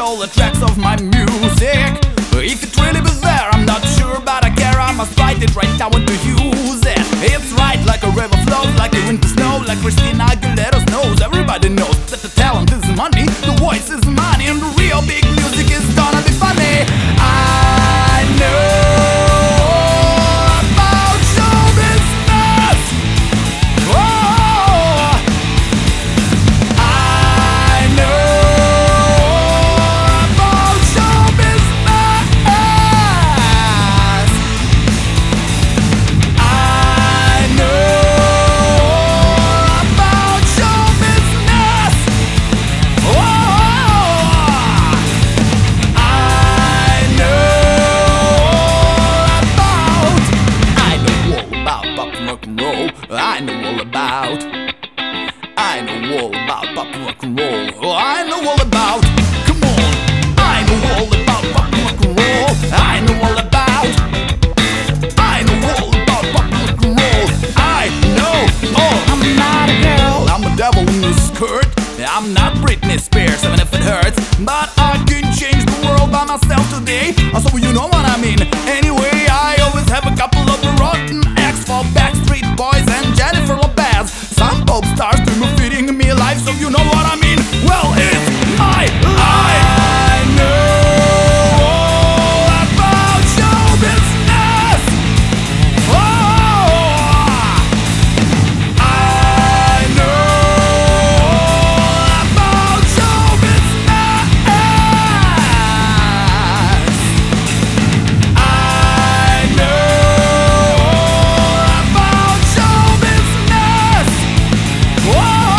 all the tracks of my music. If it really was there, I'm not sure, but I care. I must write it right now and to use it. It's right like a river flows, like a winter snow, like Christina Aguilera knows. Everybody knows that the talent is money, the voice is money, and the real big music is gonna be funny. I know about show business. Oh, I know about show business. I know about show business. Oh, I know all about pop and rock and roll. I know all about pop and rock and roll. I know all about, come on. I know all about pop and rock and roll. I know all about pop and rock and roll. I know, oh, I'm not a girl, I'm a devil in a skirt. I'm not Britney Spears, even if it hurts, but I can change the world by myself today. So you know what I mean. Anyway, I always have a couple of rotten acts for Backstreet Boys and Jennifer Lopez. Some pop stars dream of feeding me life, so you know what I mean. Well, it's my life. I know all about show business. Oh, I know about show business. I know about show business. Oh,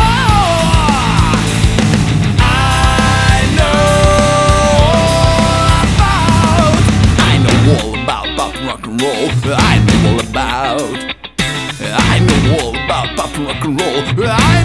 I know all about pop and rock and roll. I know all about pop and rock and roll.